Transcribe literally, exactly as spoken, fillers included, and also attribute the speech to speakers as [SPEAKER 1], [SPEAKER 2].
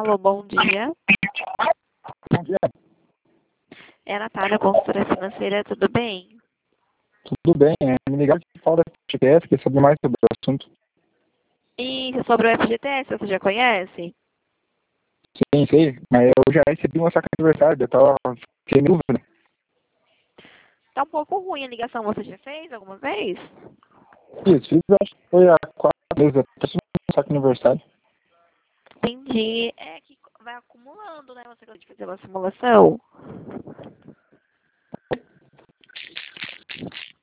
[SPEAKER 1] Alô, bom dia.
[SPEAKER 2] Bom dia.
[SPEAKER 1] É a Natália, consultora financeira, tudo bem?
[SPEAKER 2] Tudo bem, é, me ligaram de fora da F G T S, quer saber mais sobre o assunto.
[SPEAKER 1] E sobre o F G T S, você já conhece?
[SPEAKER 2] Sim, sei, mas eu já recebi uma saca de aniversário, eu tava sem dúvida.
[SPEAKER 1] Tá um pouco ruim a ligação, você já fez alguma vez?
[SPEAKER 2] Isso, fiz, acho que foi há quatro meses, eu tô um saco de aniversário.
[SPEAKER 1] Entendi. É que vai acumulando, né? Você acabou de fazer uma simulação.